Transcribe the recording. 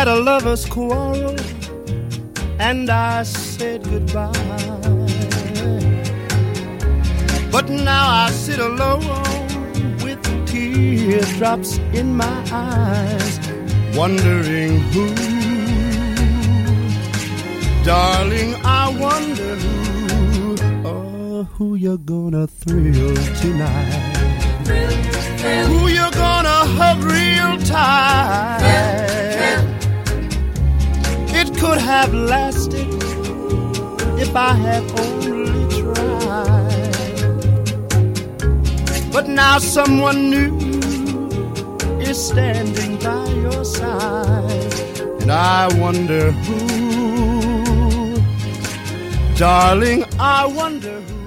had a lover's quarrel and I said goodbye. But now I sit alone with teardrops in my eyes, wondering who, darling, I wonder who you're gonna thrill tonight. Who you're gonna hug real tight. It could have lasted if I had only tried. But now someone new is standing by your side, and I wonder who, darling, I wonder who.